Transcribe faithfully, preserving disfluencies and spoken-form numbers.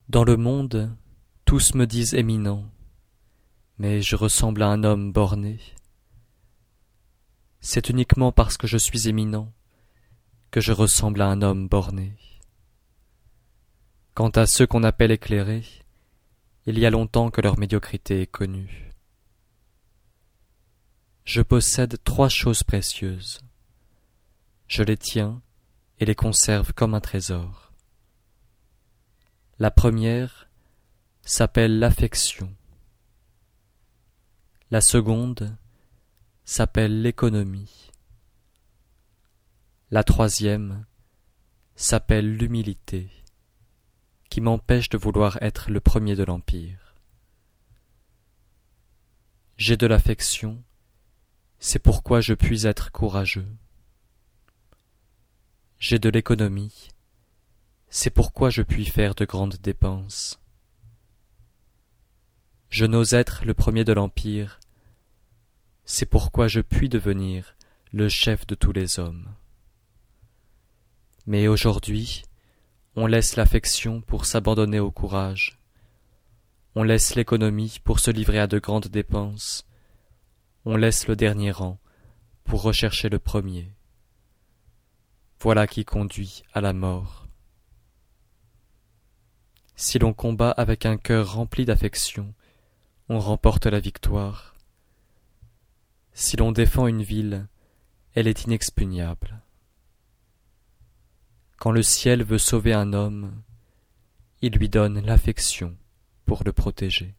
Dans le monde, tous me disent éminent, mais je ressemble à un homme borné. C'est uniquement parce que je suis éminent que je ressemble à un homme borné. Quant à ceux qu'on appelle éclairés, il y a longtemps que leur médiocrité est connue. Je possède trois choses précieuses. Je les tiens et les conserve comme un trésor. La première s'appelle l'affection. La seconde s'appelle l'économie. La troisième s'appelle l'humilité, qui m'empêche de vouloir être le premier de l'Empire. J'ai de l'affection, c'est pourquoi je puis être courageux. J'ai de l'économie, c'est pourquoi je puis faire de grandes dépenses. Je n'ose être le premier de l'Empire, c'est pourquoi je puis devenir le chef de tous les hommes. Mais aujourd'hui, on laisse l'affection pour s'abandonner au courage. On laisse l'économie pour se livrer à de grandes dépenses. On laisse le dernier rang pour rechercher le premier. Voilà qui conduit à la mort. Si l'on combat avec un cœur rempli d'affection, on remporte la victoire. Si l'on défend une ville, elle est inexpugnable. Quand le ciel veut sauver un homme, il lui donne l'affection pour le protéger.